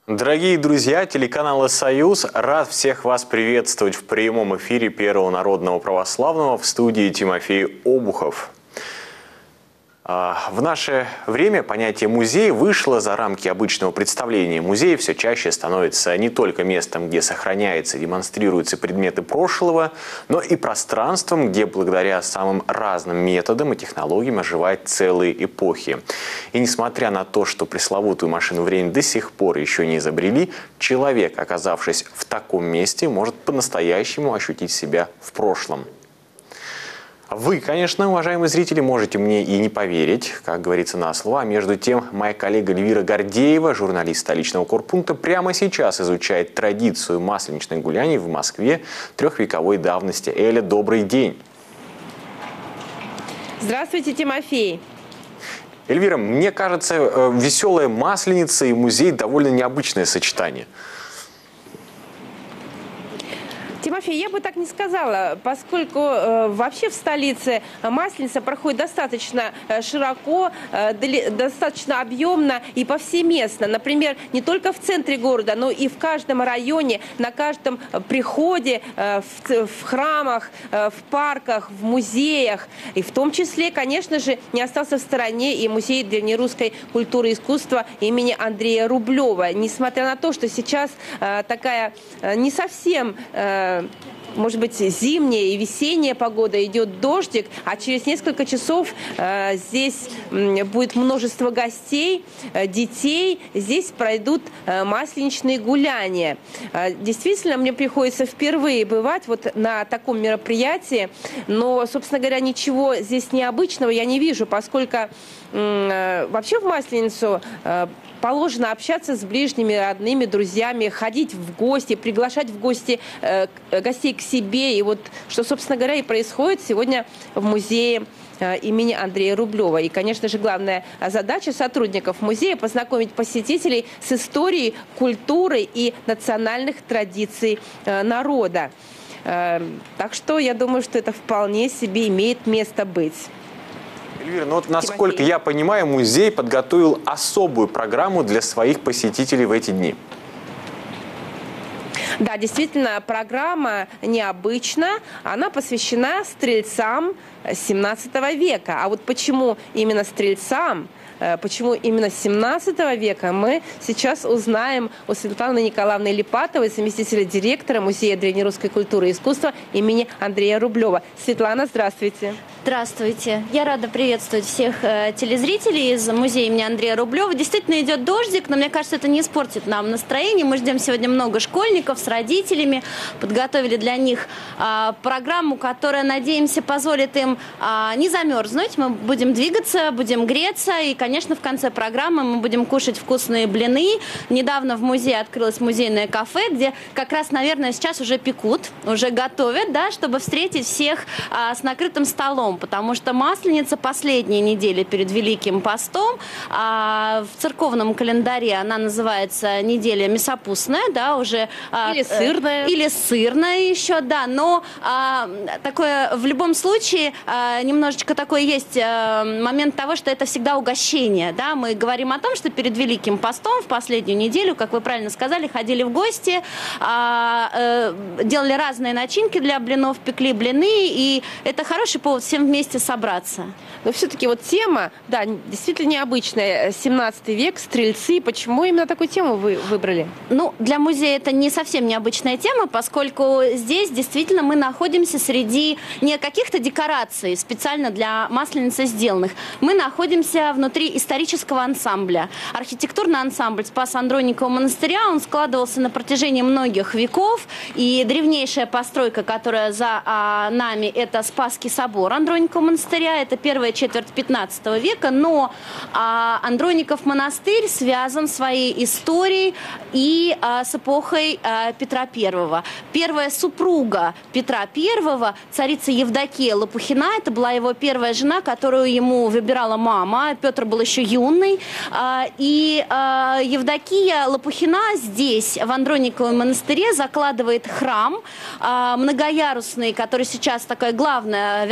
Дорогие друзья, телеканала «Союз» рад всех вас приветствовать в прямом эфире Первого народного православного, в студии Тимофей Обухов. В наше время понятие «музей» вышло за рамки обычного представления. Музей все чаще становится не только местом, где сохраняются и демонстрируются предметы прошлого, но и пространством, где благодаря самым разным методам и технологиям оживают целые эпохи. И несмотря на то, что пресловутую машину времени до сих пор еще не изобрели, человек, оказавшись в таком месте, может по-настоящему ощутить себя в прошлом. Вы, конечно, уважаемые зрители, можете мне и не поверить, как говорится на слово. А между тем, моя коллега Эльвира Гордеева, журналист столичного корпункта, прямо сейчас изучает традицию масленичных гуляний в Москве трехвековой давности. Эля, добрый день. Здравствуйте, Тимофей. Эльвира, мне кажется, веселая масленица и музей довольно необычное сочетание. Тимофей, я бы так не сказала, поскольку вообще в столице Масленица проходит достаточно широко, достаточно объемно и повсеместно. Например, не только в центре города, но и в каждом районе, на каждом приходе, в храмах, в парках, в музеях. И в том числе, конечно же, не остался в стороне и музей древнерусской культуры и искусства имени Андрея Рублева. Несмотря на то, что сейчас такая не совсем... может быть, зимняя и весенняя погода, идет дождик, а через несколько часов здесь будет множество гостей, детей, здесь пройдут масленичные гуляния. Действительно, мне приходится впервые бывать вот на таком мероприятии, но, собственно говоря, ничего здесь необычного я не вижу, поскольку вообще в Масленицу положено общаться с ближними, родными, друзьями, ходить в гости, приглашать в гости гостей к себе. И вот что, собственно говоря, и происходит сегодня в музее имени Андрея Рублева. И, конечно же, главная задача сотрудников музея – познакомить посетителей с историей, культурой и национальных традиций народа. Так что я думаю, что это вполне себе имеет место быть. Эльвира, ну вот насколько я понимаю, музей подготовил особую программу для своих посетителей в эти дни. Да, действительно, программа необычна. Она посвящена стрельцам 17 века. А вот почему именно стрельцам, почему именно 17 века, мы сейчас узнаем у Светланы Николаевны Липатовой, заместителя директора Музея древнерусской культуры и искусства имени Андрея Рублева. Светлана, здравствуйте. Здравствуйте. Я рада приветствовать всех телезрителей из музея имени Андрея Рублева. Действительно идет дождик, но мне кажется, это не испортит нам настроение. Мы ждем сегодня много школьников с родителями. Подготовили для них программу, которая, надеемся, позволит им не замерзнуть. Мы будем двигаться, будем греться. И, конечно, в конце программы мы будем кушать вкусные блины. Недавно в музее открылось музейное кафе, где как раз, наверное, сейчас уже пекут, уже готовят, да, чтобы встретить всех с накрытым столом. Потому что Масленица последние недели перед Великим постом, в церковном календаре она называется неделя мясопустная, да, уже... Или сырная. Или сырная еще, да, но такое в любом случае немножечко такой есть момент того, что это всегда угощение, да, мы говорим о том, что перед Великим постом в последнюю неделю, как вы правильно сказали, ходили в гости, делали разные начинки для блинов, пекли блины, и это хороший повод всем вместе собраться. Но все-таки вот тема, да, действительно необычная. 17 век, стрельцы. Почему именно такую тему вы выбрали? Ну, для музея это не совсем необычная тема, поскольку здесь действительно мы находимся среди не каких-то декораций, специально для Масленицы сделанных. Мы находимся внутри исторического ансамбля. Архитектурный ансамбль Спас-Андроникова монастыря, он складывался на протяжении многих веков. И древнейшая постройка, которая за нами, это Спасский собор Андроникова монастыря. Это первая четверть 15 века. Но Андроников монастырь связан своей историей и с эпохой Петра I. Первая супруга Петра I, царица Евдокия Лопухина, это была его первая жена, которую ему выбирала мама. Петр был еще юный. И Евдокия Лопухина здесь, в Андрониковом монастыре, закладывает храм многоярусный, который сейчас такая главная вертикальная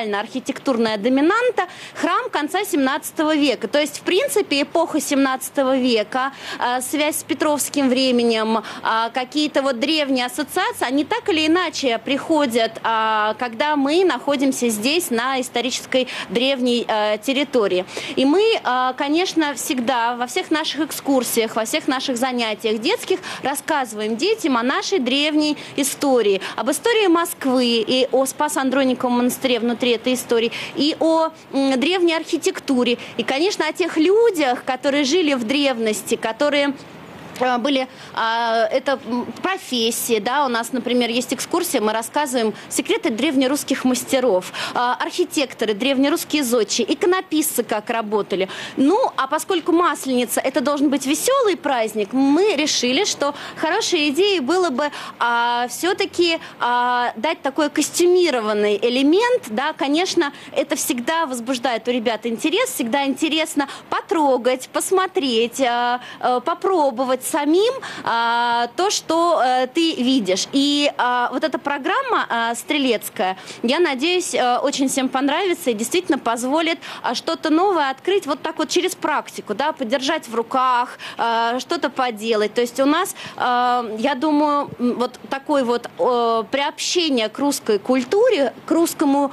социально-архитектурная доминанта, храм конца 17 века. То есть, в принципе, эпоха 17 века, связь с Петровским временем, какие-то вот древние ассоциации, они так или иначе приходят, когда мы находимся здесь, на исторической древней территории. И мы, конечно, всегда во всех наших экскурсиях, во всех наших занятиях детских рассказываем детям о нашей древней истории, об истории Москвы и о Спас-Андрониковом монастыре внутри этой истории, и о древней архитектуре, и, конечно, о тех людях, которые жили в древности, которые были, это профессии, да, у нас, например, есть экскурсия, мы рассказываем секреты древнерусских мастеров, архитекторы, древнерусские зодчие, иконописцы как работали. Ну, а поскольку Масленица это должен быть веселый праздник, мы решили, что хорошей идеей было бы все-таки дать такой костюмированный элемент, да, конечно, это всегда возбуждает у ребят интерес, всегда интересно потрогать, посмотреть, попробовать самим то, что ты видишь. И вот эта программа стрелецкая, я надеюсь, очень всем понравится и действительно позволит что-то новое открыть вот так вот через практику, да, подержать в руках, что-то поделать. То есть у нас, я думаю, вот такое вот приобщение к русской культуре, к русскому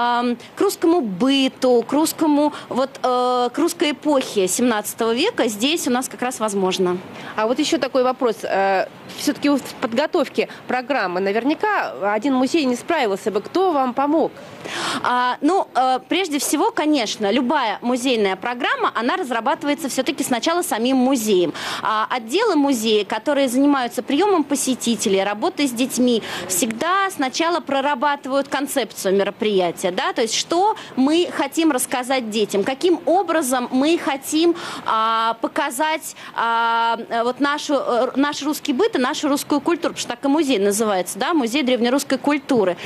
быту, к русскому, вот, к русской эпохе 17 века здесь у нас как раз возможно. А вот еще такой вопрос. Все-таки в подготовке программы наверняка один музей не справился бы. Кто вам помог? Прежде всего, конечно, любая музейная программа, она разрабатывается все-таки сначала самим музеем. Отделы музея, которые занимаются приемом посетителей, работой с детьми, всегда сначала прорабатывают концепцию мероприятия, да, то есть что мы хотим рассказать детям, каким образом мы хотим показать вот наш русский быт и нашу русскую культуру, потому что так и музей называется, да, музей древнерусской культуры.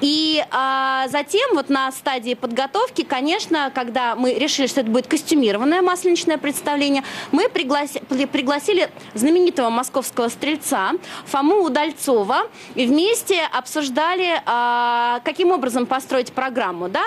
И затем вот на стадии подготовки, конечно, когда мы решили, что это будет костюмированное масленичное представление, мы пригласили знаменитого московского стрельца Фому Удальцова и вместе обсуждали, каким образом построить программу, да,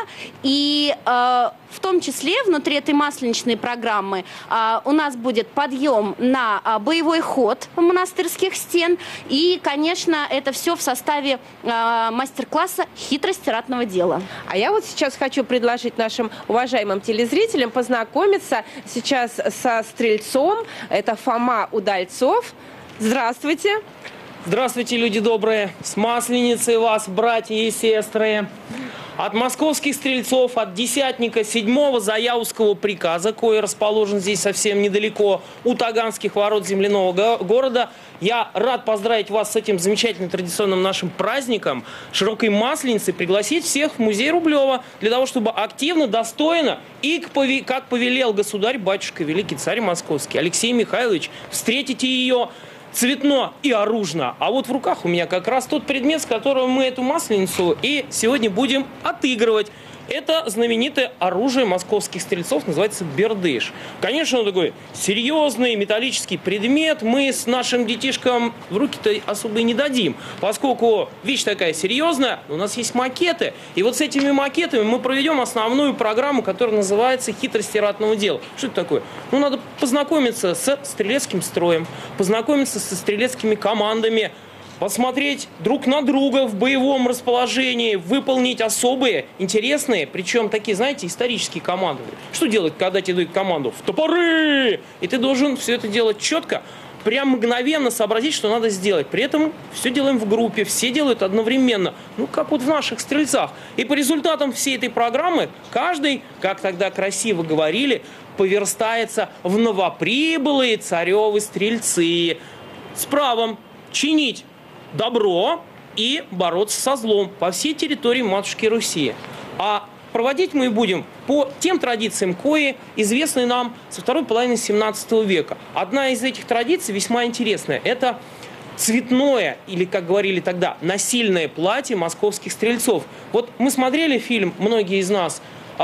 и в том числе внутри этой масленичной программы у нас будет подъем на боевой ход монастырских стен. И, конечно, это все в составе мастер-класса «Хитрость ратного дела». А я вот сейчас хочу предложить нашим уважаемым телезрителям познакомиться сейчас со стрельцом. Это Фома Удальцов. Здравствуйте. Здравствуйте, люди добрые. С Масленицей вас, братья и сестры. От московских стрельцов, от десятника 7-го Заяузского приказа, кой расположен здесь совсем недалеко, у Таганских ворот земляного города, я рад поздравить вас с этим замечательным традиционным нашим праздником, широкой Масленицей, пригласить всех в музей Рублева для того, чтобы активно, достойно и, как повелел государь-батюшка, великий царь московский Алексей Михайлович, встретите ее цветно и оружно. А вот в руках у меня как раз тот предмет, с которым мы эту Масленицу и сегодня будем отыгрывать. Это знаменитое оружие московских стрельцов, называется бердыш. Конечно, он такой серьезный металлический предмет. Мы с нашим детишкам в руки-то особо и не дадим, поскольку вещь такая серьезная. У нас есть макеты. И вот с этими макетами мы проведем основную программу, которая называется «Хитрости ратного дела». Что это такое? Ну, надо познакомиться с стрелецким строем, познакомиться со стрелецкими командами, посмотреть друг на друга в боевом расположении, выполнить особые, интересные, причем такие, знаете, исторические команды. Что делать, когда тебе дают команду? В топоры! И ты должен все это делать четко, прям мгновенно сообразить, что надо сделать. При этом все делаем в группе, все делают одновременно. Ну, как вот в наших стрельцах. И по результатам всей этой программы каждый, как тогда красиво говорили, поверстается в новоприбылые царевы стрельцы с правом чинить добро и бороться со злом по всей территории матушки Руси. А проводить мы будем по тем традициям, кои известны нам со второй половины 17 века. Одна из этих традиций весьма интересная. Это цветное, или, как говорили тогда, насильное платье московских стрельцов. Вот мы смотрели фильм, многие из нас,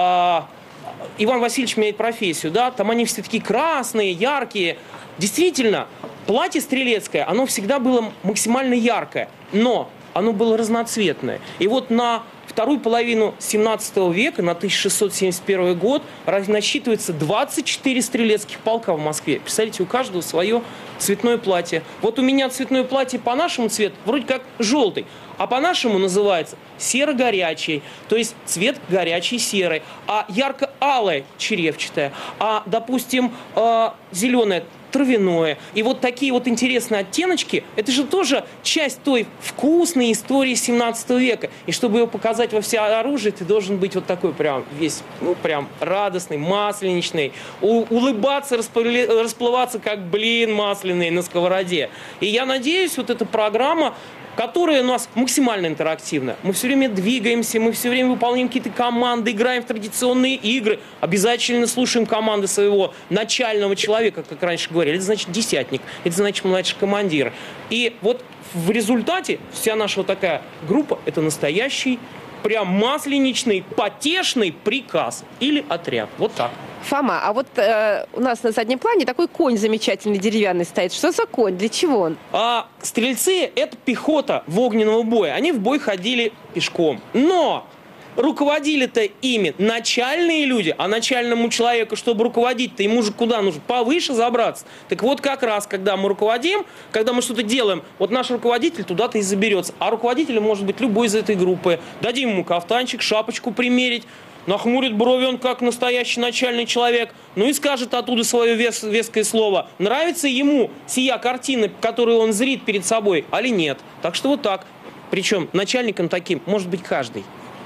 «Иван Васильевич меняет профессию», да, там они все такие красные, яркие. Действительно, платье стрелецкое, оно всегда было максимально яркое. Но оно было разноцветное. И вот на вторую половину 17 века, на 1671 год, насчитывается 24 стрелецких полка в Москве. Представляете, у каждого свое цветное платье. Вот у меня цветное платье по нашему цвету вроде как желтый, а по-нашему называется серо-горячий, то есть цвет горячий серый, а ярко-алое черевчатое, а, допустим, зеленое травяное. И вот такие вот интересные оттеночки, это же тоже часть той вкусной истории 17 века. И чтобы ее показать во всеоружии, ты должен быть вот такой прям весь, ну прям радостный, масленичный, улыбаться, расплываться как блин масляный на сковороде. И я надеюсь, вот эта программа, которая у нас максимально интерактивна. Мы все время двигаемся, мы все время выполняем какие-то команды, играем в традиционные игры, обязательно слушаем команды своего начального человека, как раньше говорили. Это значит десятник, это значит младший командир. И вот в результате вся наша вот такая группа – это настоящий, прям масленичный, потешный приказ или отряд. Вот так. Фома, а вот у нас на заднем плане такой конь замечательный деревянный стоит. Что за конь? Для чего он? Стрельцы – это пехота в огненного боя. Они в бой ходили пешком. Но руководили-то ими начальные люди, а начальному человеку, чтобы руководить-то, ему же куда нужно? Повыше забраться. Так вот как раз, когда мы руководим, когда мы что-то делаем, вот наш руководитель туда-то и заберется. А руководителем может быть любой из этой группы. Дадим ему кафтанчик, шапочку примерить, нахмурит брови он как настоящий начальный человек, ну и скажет оттуда свое веское слово. Нравится ему сия картина, которую он зрит перед собой, али нет. Так что вот так. Причем начальником таким может быть каждый.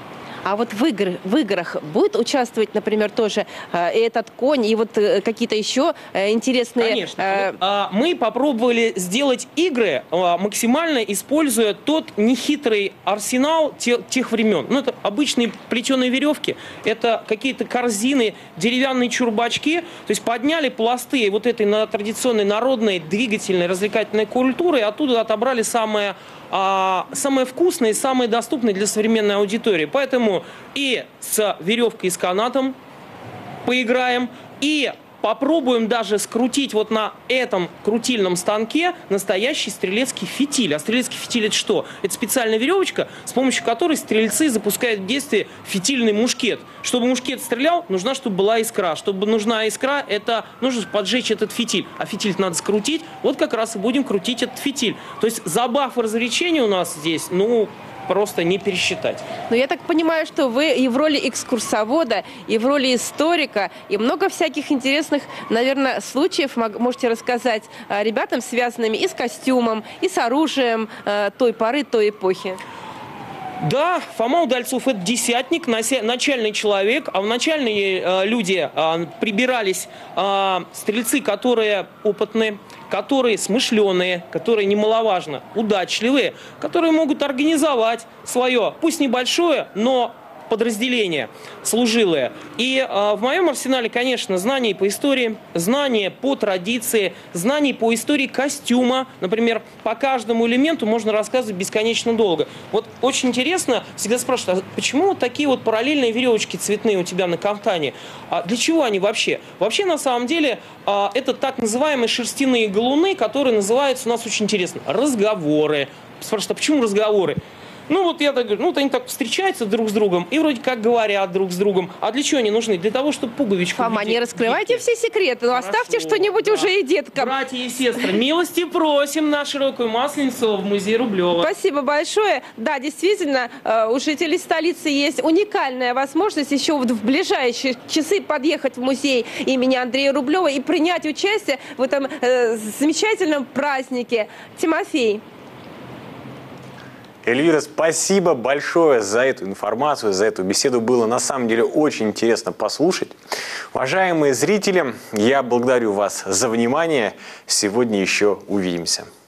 А вот в играх будет участвовать, например, тоже и этот конь, и вот какие-то еще интересные... Конечно. Мы попробовали сделать игры, максимально используя тот нехитрый арсенал тех времен. Ну, это обычные плетеные веревки, это какие-то корзины, деревянные чурбачки. То есть подняли пласты вот этой традиционной народной двигательной развлекательной культуры, и оттуда отобрали самое вкусное и самое доступное для современной аудитории. Поэтому и с веревкой, и с канатом поиграем, и попробуем даже скрутить вот на этом крутильном станке настоящий стрелецкий фитиль. А стрелецкий фитиль – это что? Это специальная веревочка, с помощью которой стрельцы запускают в действие фитильный мушкет. Чтобы мушкет стрелял, нужна, чтобы была искра. Чтобы нужна искра, это нужно поджечь этот фитиль. А фитиль надо скрутить. Вот как раз и будем крутить этот фитиль. То есть забав и развлечений у нас здесь, ну, просто не пересчитать. Но я так понимаю, что вы и в роли экскурсовода, и в роли историка, и много всяких интересных, наверное, случаев можете рассказать ребятам, связанными и с костюмом, и с оружием той поры, той эпохи. Да, Фома Удальцов – это десятник, начальный человек, а в начальные люди прибирались стрельцы, которые опытные, которые смышленые, которые, немаловажно, удачливые, которые могут организовать свое, пусть небольшое, но подразделение служилое. И в моем арсенале, конечно, знания по истории, знания по традиции, знания по истории костюма. Например, по каждому элементу можно рассказывать бесконечно долго. Вот очень интересно, всегда спрашивают, а почему вот такие вот параллельные веревочки цветные у тебя на кафтане? А для чего они вообще? Вообще, на самом деле, это так называемые шерстяные галуны, которые называются у нас очень интересно разговоры. Спрашивают, а почему разговоры? Ну вот я так говорю, ну вот они так встречаются друг с другом и вроде как говорят друг с другом. А для чего они нужны? Для того, чтобы пуговичку... Фома, не раскрывайте все секреты, но оставьте что-нибудь уже и деткам. Братья и сестры, милости просим на Широкую Масленицу в музей Рублева. Спасибо большое. Да, действительно, у жителей столицы есть уникальная возможность еще в ближайшие часы подъехать в музей имени Андрея Рублева и принять участие в этом замечательном празднике. Тимофей. Эльвира, спасибо большое за эту информацию, за эту беседу. Было на самом деле очень интересно послушать. Уважаемые зрители, я благодарю вас за внимание. Сегодня еще увидимся.